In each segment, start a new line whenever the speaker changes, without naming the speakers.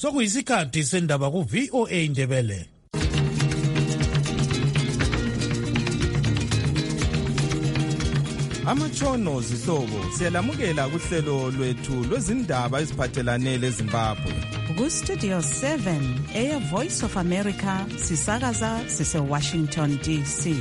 Sokuyisikhathi sendaba ku VOA Indebele.
Amatshono zihlobo siyalamukela kuhlelo lwethu lwezindaba eziphathelane leZimbabwe.
Ku Studio 7 Air Voice of America sisakaza sise Washington DC.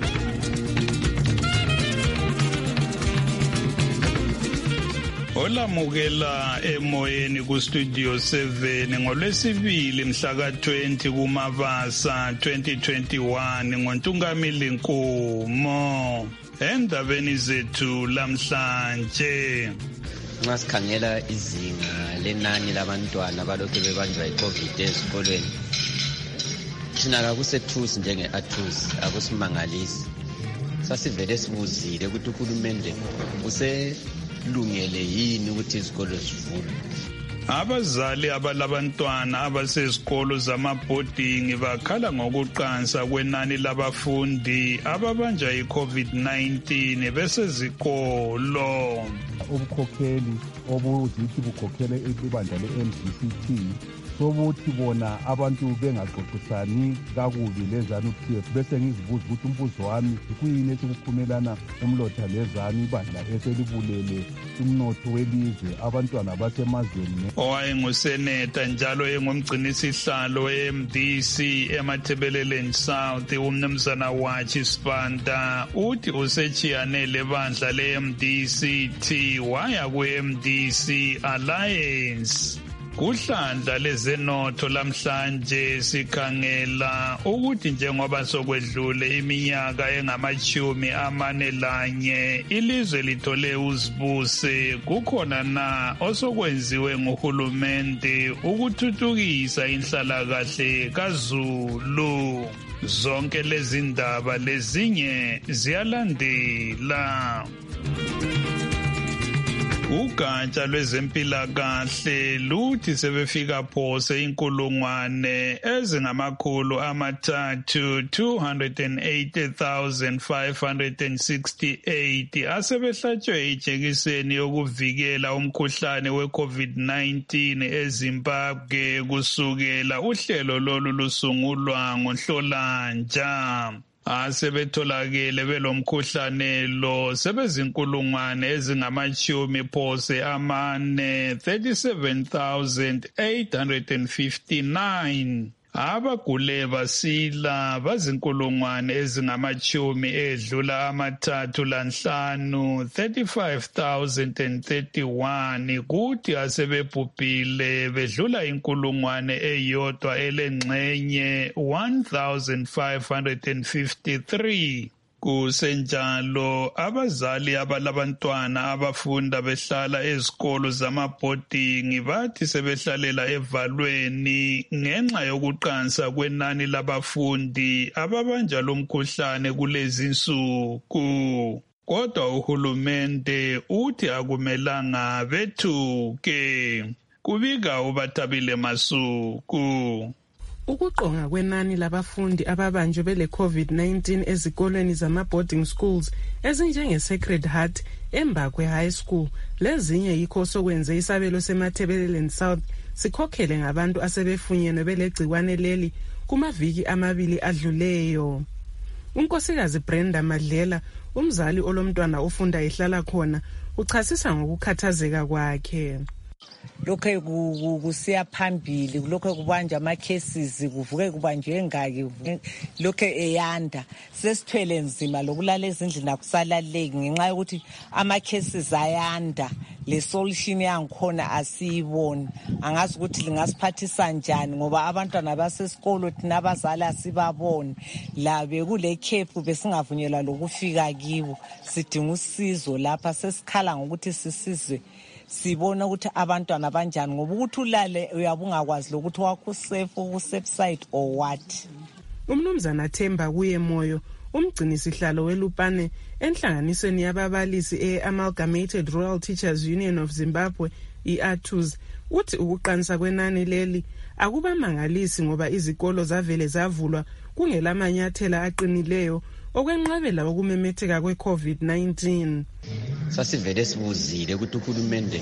Olamukela emoyeni ku Studio 7 ngolwesibili mhla ka-20 kuMabasa 2021 ngoNtungamili Nkomo. Endabeni zethu lamhlanje
nxa sikhangela izinga lenani labantwana balokhu bebanjwa iCovid ezikolweni, thina kakusethusi njenge-athusi akusimangalisi. Sasivele sibuzile ukuthi uhulumende uselungele yini ukuthi izikolo zivulwe.
Abazali abalabantwana abasezikolo zamabhodingi bakhala ngokuqansa kwenani labafundi ababanja iCovid-19 besezikolo.
Ubukhokheli obuzithi bukhokhele ibandla le-MDCT sobuthi bona abantu bengaxoxisani kakubi leZANU-PF bese ngizibuza ukuthi umbuzo wami kuyini esikuphumelana umlotha leZANU ibandla eselibulele umnotho welizwe abantwana basemazweni.
Owayenguseneta njalo engumgcinisihlalo we-MDC eMathebeleleni South umnumzana Wachi Sibanda uthi usechiyanele bandla le-MDCT waya ku-MDC Alliance. Kuhlandla lezenotho lamhlanje sikhangela ukuthi njengoba sokwedlule iminyaka engama-41 ilizwe lithole uzibuse, kukhona na osokwenziwe nguhulumende ukuthuthukisa inhlalakahle kaZulu? Zonke lezi ndaba lezinye ziyalandela. Ugatsha lwezempilakahle luthi sebefika phose inkulungwane ezingamakhulu amathathu 280,568 asebehlatshwe ijekiseni yokuvikela umkhuhlane we-COVID-19 eZimbabwe kusukela uhlelo lolu lusungulwa ngoNhlolanja. Asebetholakele belomkhuhlane lo sebezinkulungwane ezingamashumi phose amane 37,859. Abagule basila bazinkulungwane ezingamashumi edlula amathathu lanhlanu 35,031 kuthi asebebhubhile bedlula inkulungwane eyodwa elengxenye 1,553. Kusenjalo abazali abalabantwana abafunda behlala ezikolo zamabhodingi bathi sebehlalela evalweni ngenxa yokuqansa kwenani labafundi ababanja lomkhuhlane kulezi nsuku. Kodwa uhulumende uthi akumelanga bethuke. Kubika uBathabile Masuku.
Ukuqonga kwenani labafundi ababanjwe bele COVID-19 ezikolweni zama-boarding schools ezinjenge-Sacred Heart, Embakwe High School lezinye yikho sokwenze isabelo seMathebeleleni South sikhokhele ngabantu asebefunyenwe belegciwane leli kumaviki 2 adluleyo. Unkosikazi Brenda Madlela, umzali olomntwana ofunda ehlala khona, uchasisa ngokukhathazeka kwakhe.
Lokho kusiya phambili, lokho kubanja ama-cases kuvuke kubanjwe engaki, lokho eyanda. Sesithwele nzima lokulala ezindlini akusalaleki ngenxa yokuthi ama-cases ayanda. Le solution yangikhona asiyiboni. Angazi ukuthi lingasiphathisa njani ngoba abantwana basesikolo thina abazali asibaboni. La bekule camp besingavunyelwa lokufika kibo. Sidinga usizo lapha, sesikhala ngokuthi sisizwe. Sibona ukuthi abantwana banjani ngoba ukuthi ulale uyabungakwazi lokuthi wakho safe side or what.
Umnumzana Themba kuye moyo, umgcinisihlalo weLupane enhlanganisweni yababalisi e-Amalgamated Rural Teachers Union of Zimbabwe, i-ATUZ, uthi ukuqansa kwenani leli akubamangalisi ngoba izikolo zavele zavulwa kungelamanyathela aqinileyo okwenqabela ukumemetheka kwe-COVID-19.
Sasivele sibuzile ukuthi uhulumende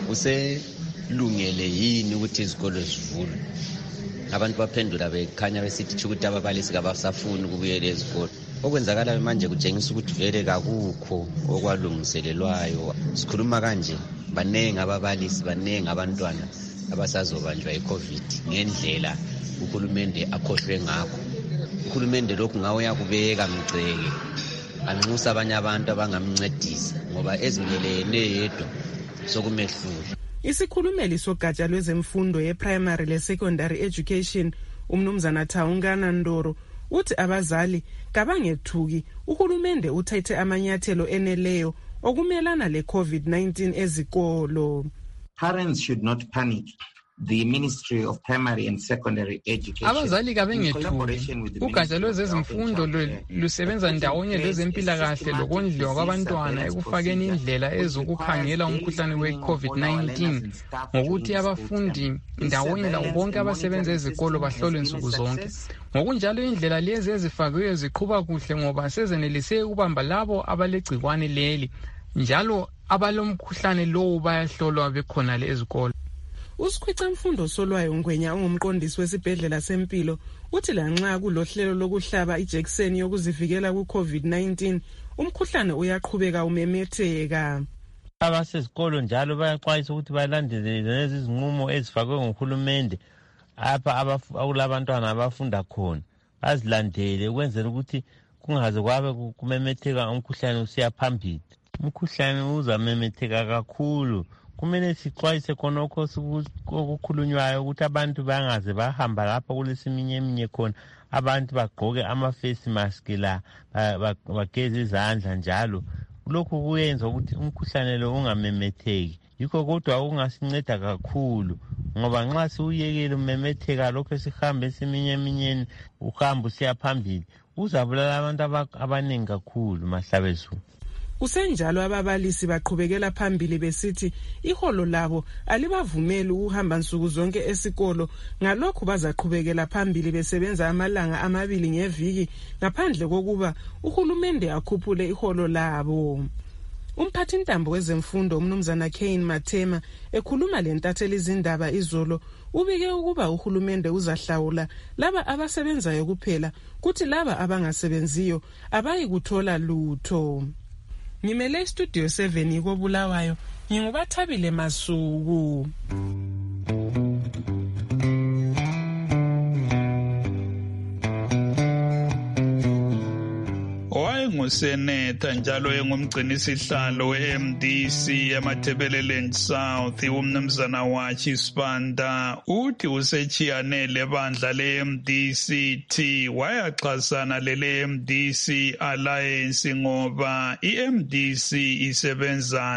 uselungele yini ukuthi izikolo zivulwe. Abantu baphendula bekhanya besithi ukuthi ababalisi kabasafuni ukubuyela ezikolo. Okwenzakala manje kutshengisa ukuthi vele kakukho okwalungiselelwayo. Sikhuluma kanje, banengi ababalisi, banengi abantwana abasazobanjwa i-COVID ngendlela uhulumende akhohlwe ngakho. Uhulumende lokhu ngawe yakubeka mgceke, anxusa abanye abantu abangamncedisa ngoba ezimlelene yedwa sokumehlula.
Isikhulumeli sogatsha lwezemfundo ye-primary le-secondary education, umnumzana Taungana Ndoro, uthi abazali kabangethuki uhulumende uthethe amanyathelo eneleyo okumelana le-COVID-19 ezikolo.
Parents should not panic. The Ministry of Primary and Secondary Education.
Abazali kabengethuki. Ugatsha lwezemfundo lusebenza ndawonye lwezempilakahle lokondliwa kwabantwana ekufakeni indlela ezokukhangela umkhuhlane we-COVID-19 ngokuthi abafundi ndawonye labo bonke abasebenza ezikolo bahlolwe nsuku zonke. Ngokunjalo indlela lezi ezifakiwe ziqhuba kuhle ngoba sezenelise ukubamba labo abalegcikwane leli. Njalo abalomkhuhlane lowo bayahlolwa bekhona le ezikolo.
Usikhwica Mfundo Solwayo Ngwenya ongumqondisi wesibhedlela sempilo uthi lanxa kulohlelo lokuhlaba ijekiseni yokuzivikela ku-COVID-19 umkhuhlane uyaqhubeka umemetheka.
Abasezikolo njalo bayaxwayisa ukuthi balandele lezi zinqumo ezifakwe nguhulumende apha kulabantwana abafunda khona, bazilandele ukwenzela ukuthi kungaze kwabe kumemetheka umkhuhlane usiya phambili. Umkhuhlane uzamemetheka kakhulu. Kumele sixwayise khonokho okukhulunywayo ukuthi abantu bangaze bahamba lapha kulesiminyeminya khona, abantu bagqoke ama-face mask la, bageze izandla njalo. Lokhu kuyenza ukuthi umkhuhlane lo ungamemetheki. Yikho kodwa okungasinceda kakhulu ngoba nxa siwuyekile umemetheka lokho sihambe esiminyeminyeni uhamba usiya phambili uzabulala abantu abaningi kakhulu mahlabesu.
Kusenjalo ababalisi baqhubekela phambili besithi iholo labo alibavumeli ukuhamba nsuku zonke esikolo, ngalokho bazaqhubekela phambili besebenza amalanga 2 ngeviki ngaphandle kokuba uhulumende akhuphule iholo labo. Umphathintambo wezemfundo umnumzana Kane Mathema ekhuluma lentatheli izindaba izolo ubike ukuba uhulumende uzahlawula laba abasebenzayo kuphela kuthi laba abangasebenziyo abayi kuthola lutho. Ngimele Studio 7 koBulawayo, ngingubathabile Masuku.
Wayenguseneta njalo engumgcinisihlalo we-MDC eMathebeleland South umnumzana Wachi Sibanda uthi usechiyanele bandla le-MDC wayaxhasana lele-MDC Alliance ngoba i-MDC isebenza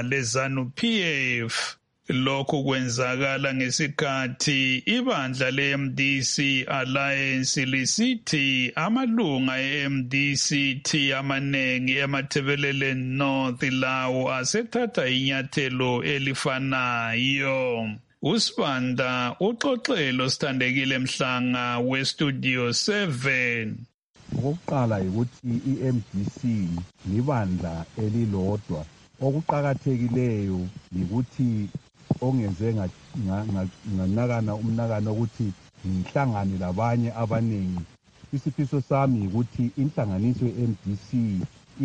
leZANU-PF. Lokhu kwenzakala ngesikhathi ibandla le-MDC Alliance lisithi amalunga e-MDC amanengi eMathebeleland North lawo asethatha inyathelo elifanayo. uSibanda uxoxelo sithandekile Mhlanga weStudio 7.
Okokuqala ukuthi i-MDC libandla elilodwa. Okuqakathekileyo ukuthi ongenze nganakana umnakano ukuthi ngihlangane labanye abanengi. Isifiso sami ukuthi inhlanganiso ye-MDC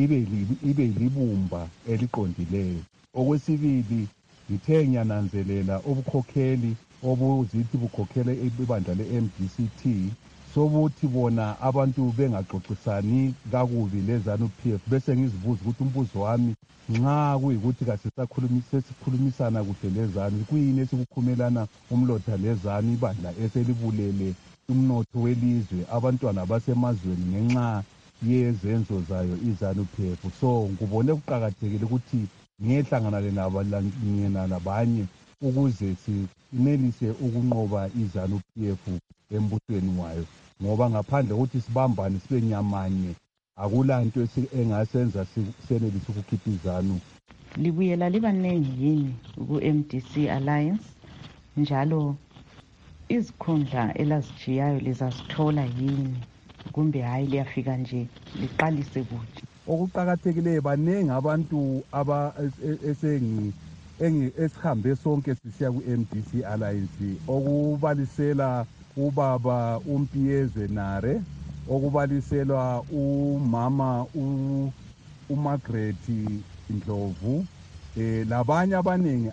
ibe libumba eliqondileyo. Okwesibili ngithe ngiyananzelela ubukhokheli obuzithi bukhokhele ibandla le-MDC sokuthi bona abantu bengaxoxisani kakubi leZANU-PF bese ngizibuza ukuthi umbuzo wami nxa kuyikuthi kasesikhulumisana kuhle leZANU kuyini esikukhumelana umlotha leZANU ibandla eselibulele umnotho welizwe abantwana basemazweni ngenxa yezenzo zayo iZANU-PF. So ngubone kuqakathekile ukuthi ngiyehlangana nabanye ukuze sinelise ukunqoba iZANU-PF embusweni wayo, ngoba ngaphandle ukuthi sibambane sibe nyamanye akulanto engasenza senelise ukukhipha iZANU.
Libuyela libanengi yini ku-MDC Alliance njalo izikhundla elazitshiyayo lizasithola yini kumbe hayi liyafika nje liqalise kude.
Okuqakathekileyo baningi abantu esihambe sonke sisiya ku-MDC Alliance, okubalisela ubaba uMpiyezwe Nare, okubaliselwa umama uMargaret Ndlovu, labanye abaningi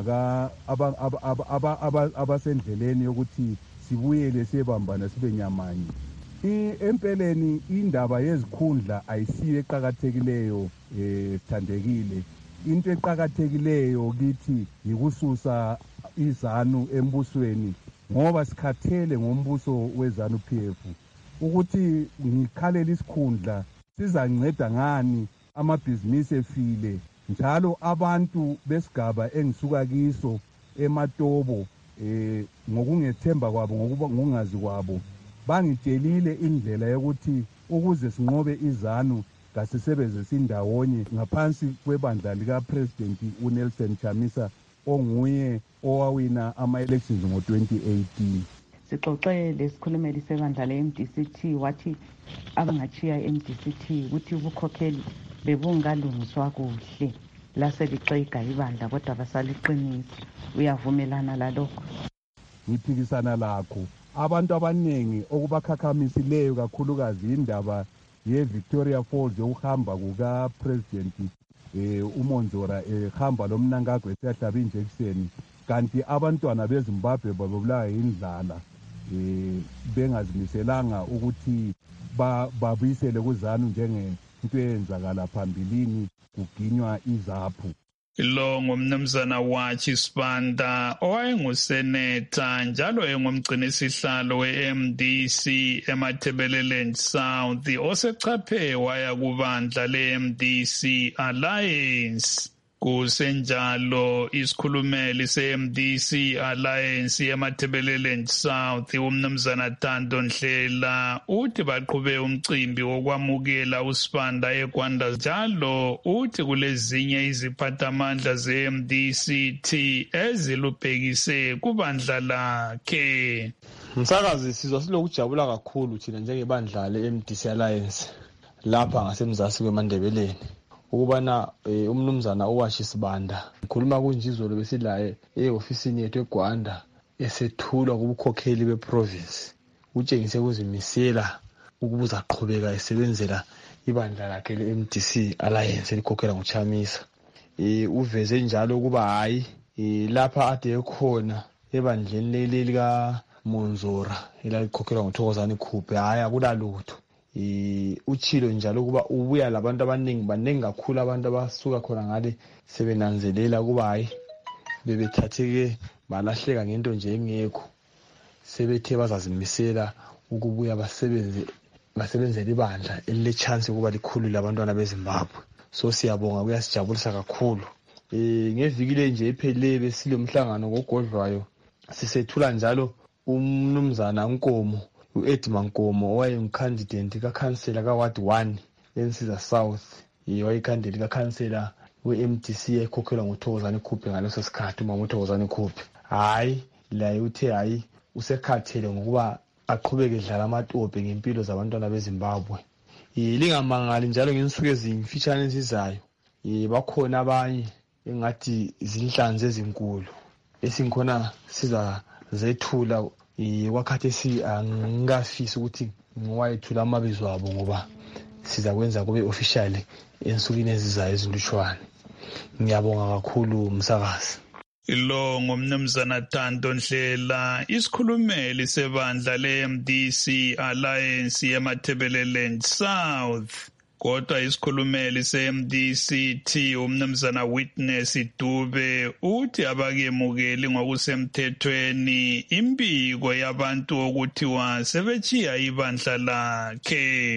abasendleleni yokuthi sibuyele siyebambana sibe nyamanye. Empeleni indaba yezikhundla ayisiyo eqakathekileyo Thandekile. Into eqakathekileyo kithi yikususa izanu embusweni, ngoba sikhathele ngombuso wezanu PF. Ukuthi ngikhalela isikhundla sizanceda ngani amabhizinisi efile, njalo abantu besigaba engisuka kiso eMatobo ngokungethemba kwabo ngokungazi kwabo bangitshelile indlela yokuthi ukuze sinqobe izanu kasisebenze sindawonye ngaphansi kwebandla likaPresident uNelson Chamisa onguye owawina ama-elections ngo-2018.
Sixoxe lesikhulumeli sebandla le-MDCT wathi abangachiya i-MDCT ukuthi ubukhokheli bebungalungiswa kuhle laselixega ibandla kodwa basaliqinisa. Uyavumelana lalokho?
Ngiphikisana lakho. Abantu abaningi okubakhakhamisileyo kakhulukazi indaba ye-Victoria Falls yokuhamba kuka-President uMonzora ehamba lomnankagwe esiyahlaba injekisheni, kanti abantwana beZimbabwe babulawa yindlala bengazimiselanga ukuthi babuyisele kuzanu njengento eyenzakala phambilini kuginywa izaphu.
Lo ngumnumzana Watshi Sibanda owayenguseneta njalo engumgcinisihlalo we-MDC eMatabeleland South osechaphe waya kubandla le-MDC Alliance. Kusenjalo isikhulumeli se-MDC Alliance eMatabeleland South umnumzana Thando Ndlela uthi baqhube umcimbi wokwamukela uSibanda eGwanda, njalo uthi kulezinye iziphathamandla ze-MDCT ezilubhekise kubandla lakhe.
Msakazi, sizwa silokujabula kakhulu thina njengebandla le-MDC Alliance lapha ngasemzasi kweMandebeleni ukubana umnumzana uWatshi Sibanda ngikhuluma kunje izolo besilaye e-ofisini yethu eGwanda esethulwa kubukhokheli beprovince utshengise ukuzimisela ukubuza aqhubeka esebenzela ibandla lakhe le-MDC Alliance elikhokhela nguChamisa. Uveze njalo ukuba hayi lapha ade ekhona ebandleni leli lika Monzora elalikhokhela nguThokozani Khubhe hayi akulalutho. Uchilo njalo kuba ubuya labantu abaningi kakhulu abantu abasuka khona ngale sebenanzelela kuba hayi bebethatheke balahleka ngento nje engekho, sebethe bazazimisela ukubuya basebenzele ibandla elilechance kuba likhulu labantwana beZimbabwe. So siyabonga, kuyasijabulisa kakhulu. Ngevikile nje ephele besilomhlangano ngogodlwayo sisethula njalo umnumzana Nkomo u-Edmund Nkomo owayengukhandidate kakhansela ka-Ward 1 eNsiza South, wayekhandidate kakhansela we-MDC ekhokhelwa nguThokozani Khubhe ngaleso sikhathi, umama uThokozani Khubhe. Hayi laye uthe hayi usekhathele ngokuba aqhubeke edlala amatope ngempilo zabantwana beZimbabwe. Lingamangali njalo ngensuku ezimfitshane ezizayo bakhona abanye engathi zinhlanzi ezinkulu esingikhona sizazethula wakhathi angingafisi ukuthi ngwayethula amabizo abo ngoba siza kwenza kube official ensukwini ezizayo ezilutshwane. Ngiyabonga kakhulu msakazi.
Lo ngumnumzana Thando Ndlela, isikhulumeli sebandla le-MDC Alliance eMatabeleland South. Kodwa isikhulumeli se-MDCT umnumzana Witness Dube uthi abakemukeli ngokusemthethweni imbiko yabantu okuthiwa sebechiya ibandla lakhe.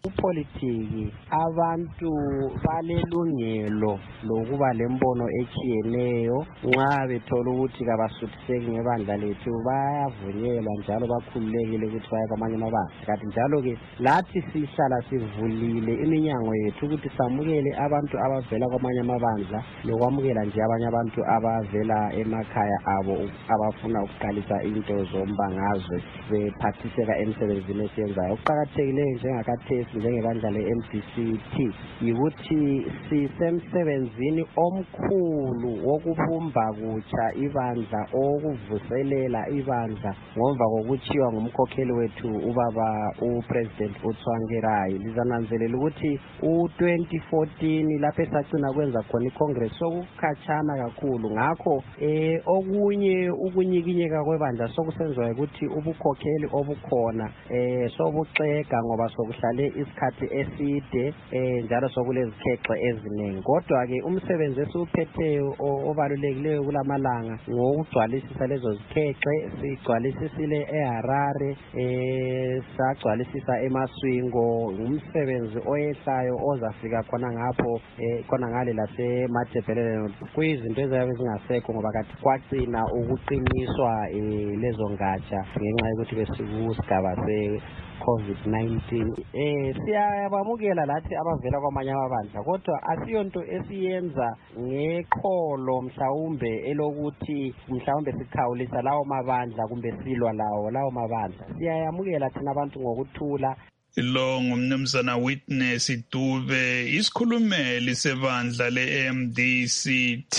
Upolitiki abantu balelungelo lokuba lembono etshiyeneyo nxa bethola ukuthi kabasuthiseki ngebandla lethu bayavunyelwa njalo bakhululekile ukuthi baye kwamanye amabandla. Kanti njalo ke lathi sihlala sivulile iminyango yethu ukuthi samukele abantu abavela kwamanye amabandla lokwamukela nje abanye abantu abavela emakhaya abo abafuna ukuqalisa into zombangazwe bephathiseka emsebenzini esiyenzayo. Okuqakathekileyo njengakathesi njengebandla le-MDCT yikuthi sisemsebenzini omkhulu wokubumba kutsha ibandla okuvuselela ibandla ngemva kokutshiwa ngumkhokheli wethu ubaba uPresident uTsvangirai. Lizananzelela ukuthi u-2014 lapho esagcina kwenza khona iCongress sokukhatshana kakhulu, ngakho okunye ukunyikinyeka kwebandla sokusenziwa ukuthi ubukhokheli obukhona sobuxega ngoba sokuhlale isikhathi eside njalo sokulezikhexe eziningi. Kodwa ke umsebenzi esiwuphetheyo obalulekileyo kulamalanga ngokugcwalisisa lezo zikhexe. Sigcwalisisile eHarare, sagcwalisisa eMaswingo, umsebenzi oyehlayo ozafika khona ngapho khona ngale laseMathebhelele. Kuyizinto ezabe zingasekho ngoba kathi kwagcina ukuqiniswa lezo ngatsha ngenxa yokuthi besikusigaba COVID-19. Siyabamukela lathi abavela kwamanye amabandla, kodwa asiyonto esiyenza ngeqholo mhlawumbe elokuthi mhlawumbe sikhawulisa lawo mabandla kumbe silwa lawo mabandla. Siyayamukela thina abantu ngokuthula.
Lo ngumnumzana Witness Dube, isikhulumeli sebandla le-MDCT.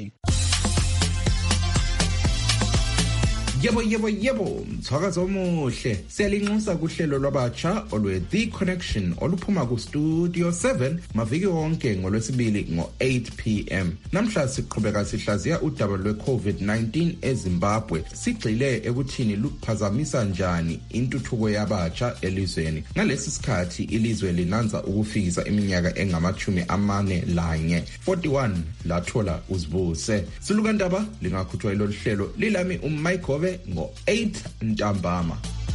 Yebo, mthakazo omuhle. Siyalinxusa kuhlelo lwabatsha olwe-The Connection oluphuma ku-Studio 7 maviki wonke ngolwesibili ngo-8 p.m. Namhla siqhubeka sihlaziya udaba lwe-COVID-19 eZimbabwe. Sigxile ekuthini luphazamisa njani intuthuko yabatsha elizweni. Ngalesi sikhathi ilizwe linanza ukufikisa iminyaka engama-41 lathola uzibuse. Silukandaba lingakhutshwa ilolu hlelo lilami uMayigobe ngo-8 ntambama.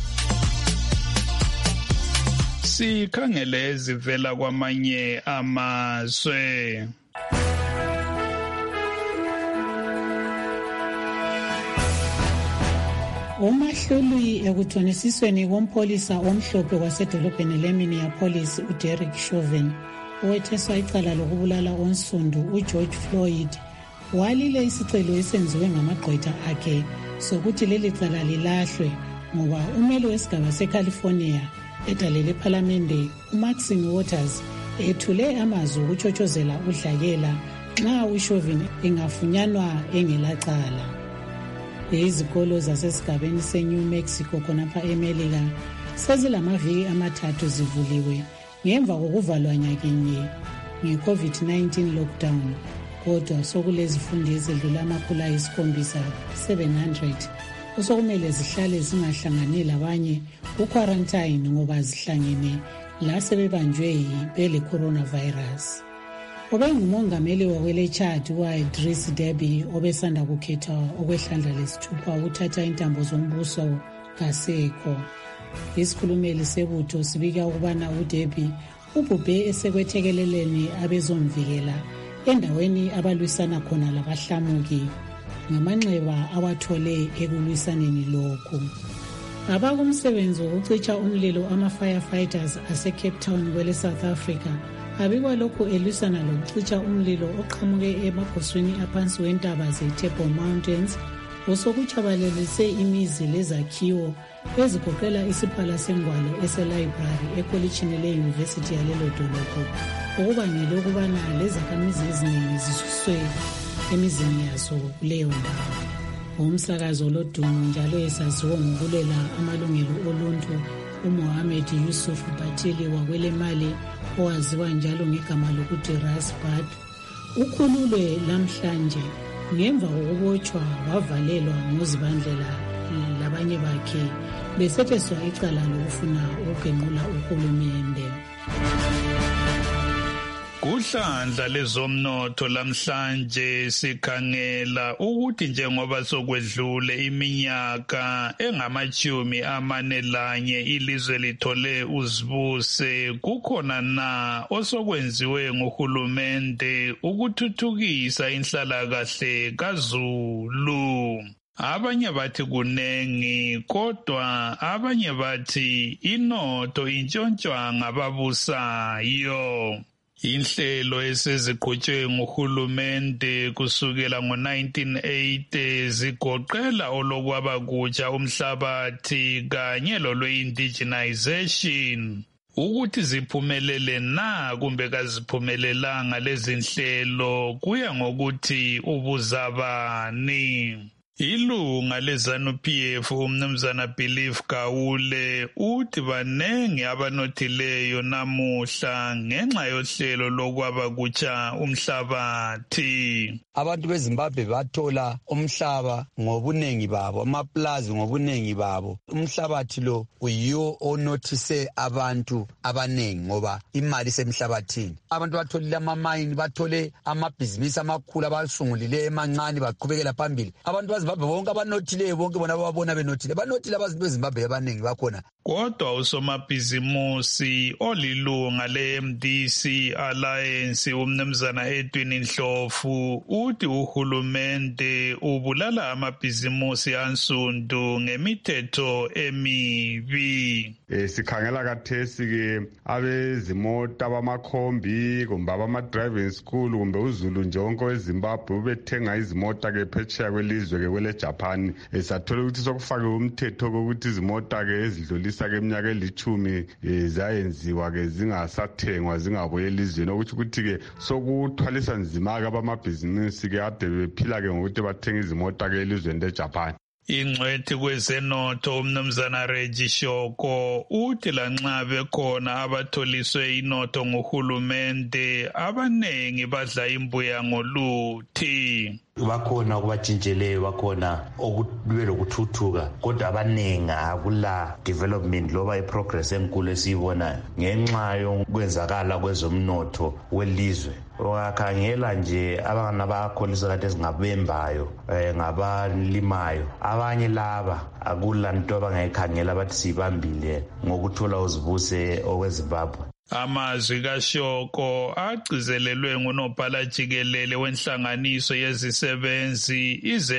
Sikhangele ezivela kwamanye amazwe.
Umahluli ekuthonisisweni kompholisa omhlophe kwasedolobheni leMinneapolis uDerek Chauvin owetheswa icala lokubulala onsundu uGeorge Floyd walile isicelo esenziwe ngamagqwetha akhe sokuthi leli cala lilahlwe ngoba umeli wesigaba seCalifornia edalele ephalamende uMaxine Waters ethule amazwi okuchotshozela udlakela nxa uChauvin engafunyanwa engelacala. Izikolo zasesigabeni seNew Mexico khonapha eMelika sezilamaviki amathathu zivuliwe ngemva kokuvalwa nyakinye nge-COVID-19 lockdown. Kodwa sokulezifundi ezidlula 700 osokumele zihlale zingahlangani labanye ku-quarantine ngoba zihlangene la sebebanjwe bele coronavirus. Obengumongameli wakwele-Chad u-Idris Deby obesanda kukhethwa okwehlandla lesithupha ukuthatha intambo zombuso kasekho. Isikhulumeli sebutho sibika ukubana uDeby ubhubhe esekwethekeleleni abezomvikela endaweni abalwisana khona labahlamuki ngamanxeba awathole ekulwisaneni lokhu. Abakumsebenzi wokucitsha umlilo ama-firefighters ase-Cape Town kwele South Africa abikwa lokhu elwisana lokucitsha umlilo oqhamuke emagosweni aphansi wentaba ze-Table Mountains osokutshabalalise imizi lezakhiwo ezigoqela isiphala sengwalo eselibrary ekolitshini le-University yalelo dolobho okubangele ukubana lezakhamizi eziningi zisuswe emizini yazo kuleyo ndawo. Umsakazo lodumo njalo esaziwa ngokulela amalungelo oluntu uMohammed Yusuf Batili wakwelemali owaziwa njalo ngegama lokuthi Rasbad ukhululwe namhlanje ngemva kokubotshwa wavalelwa ngozibandlela labanye bakhe besetheswa icala lokufuna ukugenqula uhulumende.
Kuhlandla lezomnotho lamhlanje sikhangela ukuthi njengoba sokwedlule iminyaka engama-41 ilizwe lithole uzibuse, kukhona na osokwenziwe nguhulumende ukuthuthukisa inhlalakahle kaZulu? Abanye bathi kunengi, kodwa abanye bathi inotho intshontshwa ngababusayo. Inhlelo eseziqhutshwe nguhulumende kusukela ngo-1980 zigoqela olokwabakutsha umhlabathi kanye lolwe-indigenization. Ukuthi ziphumelele na kumbe kaziphumelelanga lezi nhlelo kuya ngokuthi ubuzabani. Ilunga leZANU-PF umnumzana Believe Gawule uthi banengi abanothileyo namuhla ngenxa yohlelo lokwabakutsha umhlabathi.
Abantu beZimbabwe bathola umhlaba ngobunengi babo, amaplazi ngobunengi babo. Umhlabathi lo uyiwo onothise abantu abanengi ngoba imali semhlabathini. Abantu batholile amamayini, bathole amabhizinisi amakhulu abasungulile emancane baqhubekela phambili. Abantu beZimbabwe bonke abanothileyo bonke bona babona benothile. Banothile abantu beZimbabwe abanengi bakhona.
Kodwa usomabhizimusi olilunga le-MDC Alliance umnumzana Edwin Ndlovu uthi uhulumende ubulala amabhizimusi ansundu ngemithetho emibi.
Sikhangela kathesi ke abezimota abamakhombi kumbe abama-driving school kumbe uZulu nje wonke weZimbabwe ubethenga izimota ke phetsheya kwelizwe ke kwele Japan. Sathola ukuthi sokufake umthetho kokuthi izimota ke ezidlulisa ke eminyaka eli10 zayenziwa ke zingasathengwa zingabuye elizweni, ukuthi ke sokuthwalisa nzima ke abamabhizinisi ke ade bephila ke ngokuthi bathenga izimota ke elizweni leJapan.
Ingcwethi kwezenotho umnumzana Reggie Shoko uthi lanxa bekhona abatholiswe inotho nguhulumende abanengi badla imbuya ngoluthi.
Bakhona okubatshintsheleyo, bakhona okube lokuthuthuka, kodwa abanengi akula development loba iprogress enkulu esiyibonayo ngenxa yokwenzakala kwezomnotho welizwe. Ungakhangela nje abangana bakholisa kade singabembayo ngabalimayo, abanye laba akula nto abangayikhangela bathi sibambile ngokuthola uzibuse okweZimbabwe.
Amazwi kaShoko agcizelelwe ngunobhala jikelele wenhlanganiso yezisebenzi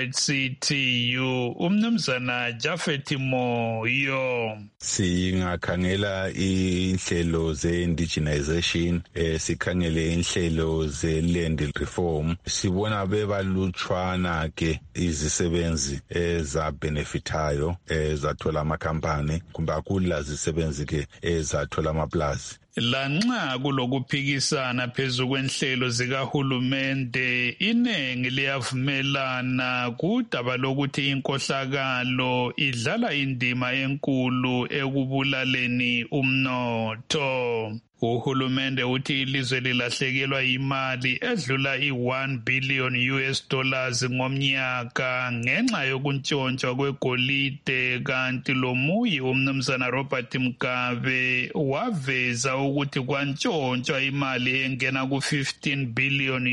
iZCTU umnumzana Jafet Moyo.
Singakhangela inhlelo ze-indigenization, sikhangele inhlelo ze-land reform, sibona bebalutshwana ke izisebenzi ezabenefitayo ezathola amakhampani kumbe akula zisebenzi ke ezathola amaplazi.
Lanxa kulokuphikisana phezu kwenhlelo zikahulumende, inengi liyavumelana kudaba lokuthi inkohlakalo idlala indima enkulu ekubulaleni umnotho. Uhulumende uthi ilizwe lilahlekelwa imali edlula $1 billion ngomnyaka ngenxa yokuntshontsha kwegolide, kanti lomuyi umnumzana Robert Mugabe waveza ukuthi kwantshontsha imali engena ku$15 billion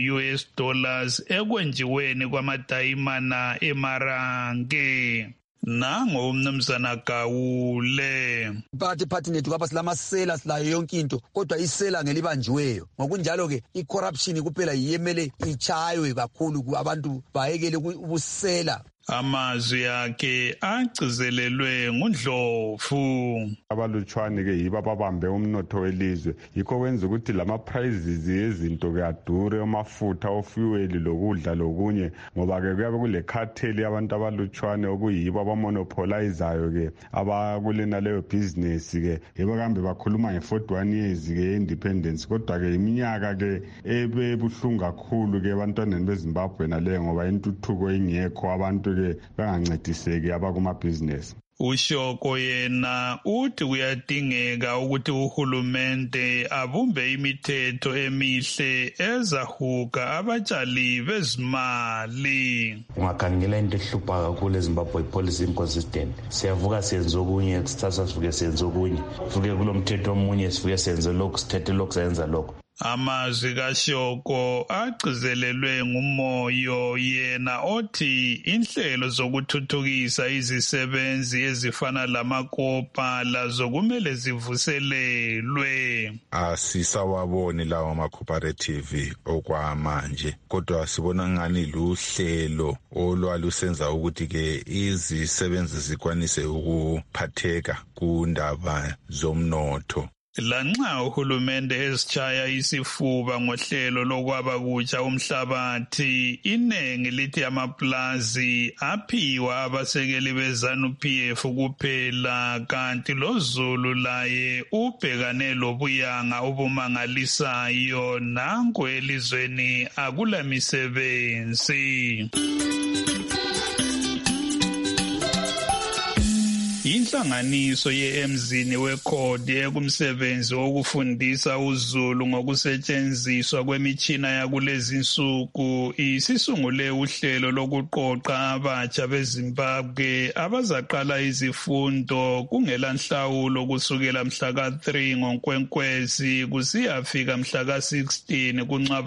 ekwenjiweni kwamadayimana eMarange. Nango umnumzana Gawule.
Party nethu kwaba silamasela silayo yonke into, kodwa isela ngelibanjiweyo. Ngokunjalo ke i-corruption kuphela yiyemele ichaywe kakhulu abantu bayekele ubusela.
Amazwi akhe agcizelelwe nguNdlovu.
Abalutshwane ke yibo ababambe umnotho welizwe, yikho kwenza ukuthi lama prices yezinto ke adure, amafutha, ofuel lokudla lokunye, ngoba ke kuyabe kule cartel yabantu abalutshwane okuyibo abamonopolizayo ke abakulena leyo business ke. Yibo kambe bakhuluma nge41 years ke independence, kodwa ke iminyaka ke ebebuhlungu kakhulu ke ebantwaneni beZimbabwe naleyo ngoba intuthuko ingekho, abantu ke bangancediseki abakumabhizinesi.
Ushoko yena uthi kuyadingeka ukuthi uhulumende abumbe imithetho emihle ezahuga abatshali bezimali.
Ungakhangela into ehlupha kakhulu eZimbabwe policy inconsistent. Siyavuka senze okunye, kusithatha sivuke senze okunye. Sivuke kulomthetho omunye sivuke senze lokhu, sithethe lokhu senza lokhu.
Amazwi kaShoko agcizelelwe nguMoyo yena othi inhlelo zokuthuthukisa izisebenzi ezifana lamakopa lazo kumele zivuselelwe.
Asisawaboni lawo ma-cooperative okwamanje, kodwa sibona ngani luhlelo olwalusenza ukuthi-ke izisebenzi zikwanise ukuphatheka kundaba zomnotho.
Lanxa uhulumende ezitshaya isifuba ngohlelo lokwaba kutsha umhlabathi, inengi lithi amaplazi aphiwa abasekeli beZANU-PF kuphela, kanti loZulu laye ubhekane lobuyanga obumangalisayo. Nanku elizweni akula misebenzi. Inhlanganiso ye-Emzini wekhodi ekumsebenzi wokufundisa uZulu ngokusetshenziswa kwemitshina yakulezi nsuku isisungule uhlelo lokuqoqa abatsha beZimbabwe abazaqala izifundo kungela nhlawulo kusukela mhla ka-3 ngoNkwenkwezi kusiyafika mhla ka-16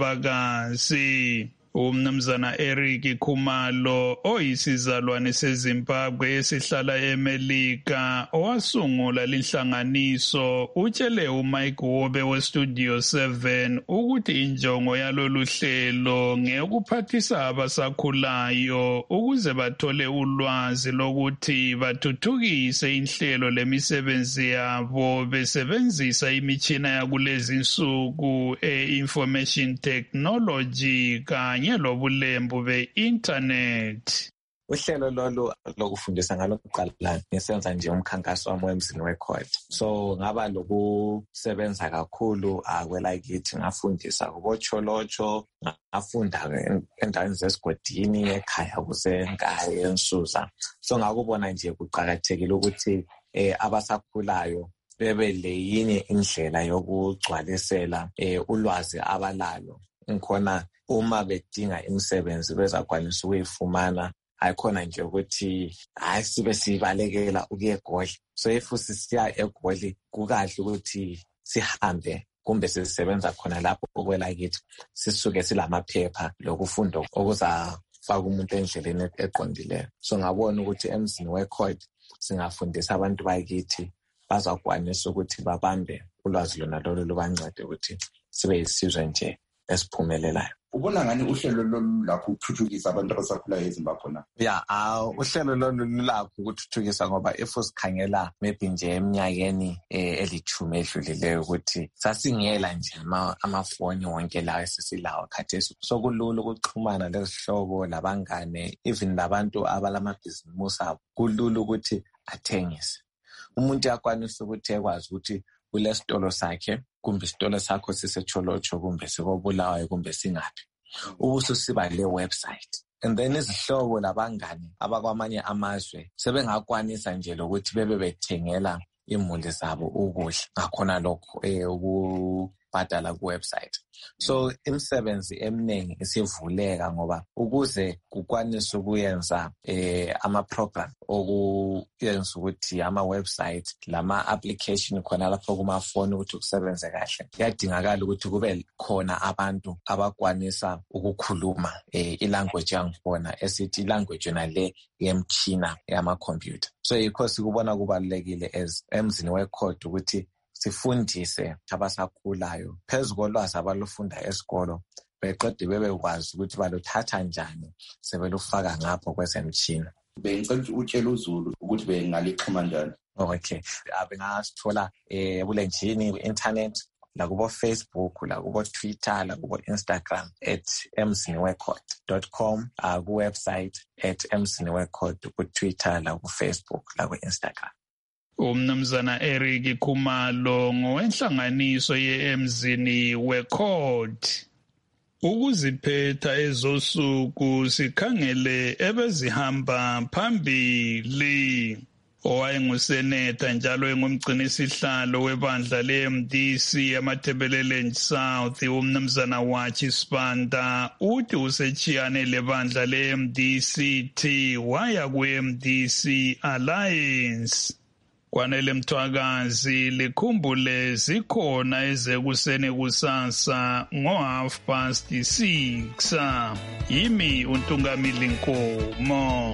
kuNcwabakazi. Umnumzana Eric Khumalo oyisizalwane seZimbabwe esihlala eMelika owasungula linhlanganiso utshele uMike Wobe weStudio 7 ukuthi injongo yalolu hlelo ngeyokuphathisa abasakhulayo ukuze bathole ulwazi lokuthi bathuthukise inhlelo lemisebenzi yabo besebenzisa imitshina yakulezi nsuku information technology kanye lobulembu be-internet.
Uhlelo lolu lokufundisa ngalokuqala ngisenza nje umkhankaso wami wemzini wekhodi. So ngaba lokusebenza kakhulu kwelakithi, ngafundisa kuboCholotsho, ngafunda endaweni zesigodini ekhaya kuseNkayi eNsusa. So ngakubona nje kuqakathekile ukuthi abasakhulayo bebe leyinye indlela yokugcwalisela ulwazi abalalo. Ngikhona uma bedinga imisebenzi bezakwanisa ukuyifumana, ayikhona nje ukuthi sibe sibalekela ukuya eGoli. So if sisiya eGoli kukahle ukuthi sihambe kumbe sisebenza khona lapho okwelakithi sisuke silamaphepha lokufunda okuzafaka umuntu endleleni eqondileyo. So ngabona ukuthi emzini wekhodi singafundisa abantu bakithi bazakwanisa ukuthi babambe ulwazi lona lolu lubancede ukuthi sibe yisizwe nje esiphumelelayo.
Ubona ngani uhlelo lolu lakho ukuthuthukisa abantu abasakhulayo eZimbabwe na?
Uhlelo lolu lakho ukuthuthukisa ngoba if usikhangela maybe nje eminyakeni elithumi edlulileyo ukuthi sasingela nje amafoni wonke lawo esisilawo khathesi. So kulula ukuxhumana lezihlobo labangane, even labantu abalamabhizimusi abo kulula ukuthi athengise. Umuntu yakwanisa ukuthi ekwazi ukuthi kulesitolo sakhe kumbe isitolo sakho siseCholotsho kumbe sikobulawayo kumbe singaphi, ubususiba le website, and then izihlobo labangane abakwamanye amazwe sebengakwanisa nje lokuthi bebe bethengela imuli zabo ukudla ngakhona lokho ukubhadala kuwebsite. So imisebenzi eminingi isivuleka ngoba ukuze kukwanisa ukuyenza ama-program okuyenza ukuthi ama-website lama-application khona lapho kumafoni ukuthi kusebenze kahle, kuyadingakala ukuthi kube khona abantu abakwanisa ukukhuluma ilanguage yangikhona esithi ilanguage yona le yemtshina yamakhompyutha. So yikho sikubona kubalulekile emzini wekhodi ukuthi sifundise abasakhulayo phezu kolwazi abalufunda esikolo, beqede bebekwazi ukuthi baluthatha njani sebelufaka ngapho kwezemtshina.
Bengicela utshela uZulu ukuthi bengalixhuma njani.
Okay, bengasithola ebulenjini ku-internet, lakubo Facebook, lakubo Twitter, lakubo Instagram @emziniwekhodi.com, ku-website @emziniwekhodi, ku-Twitter, laku-Facebook, laku-Instagram.
Umnumzana Eric Khumalo ngowenhlanganiso ye-Emzini wekhodi. Ukuziphetha ezosuku sikhangele ebezihamba phambili. Owayenguseneta njalo engumgcinisihlalo webandla le-MDC Amathebeleland South umnumzana Wachi Sibanda uthi usechiyane lebandla le-MDC waya ku-MDC Alliance. Kwanele Mthwakazi likhumbule zikhona ezekuseni kusasa ngo6:30. Yimi uNtungamili Nkomo.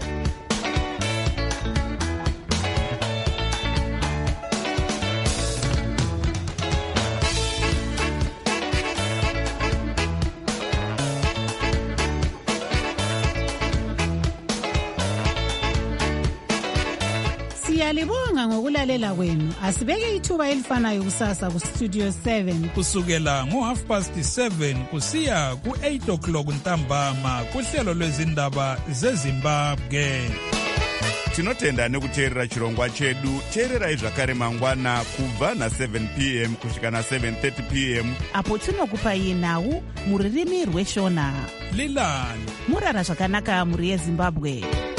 Siyalibonga ngokulalela kwenu. Asibeke ithuba elifanayo kusasa ku Studio 7
kusukela ngo7:30 kusiya ku8 ntambama kuhlelo lwezindaba zeZimbabwe.
Tinotenda nekuteerera chirongwa chedu. Teererai zvakare mangwana kubva na7 p.m. kusvika na7:30 p.m.
apo tinokupai nhau muririmi rweshona.
Lilani
murara zvakanaka muri yeZimbabwe.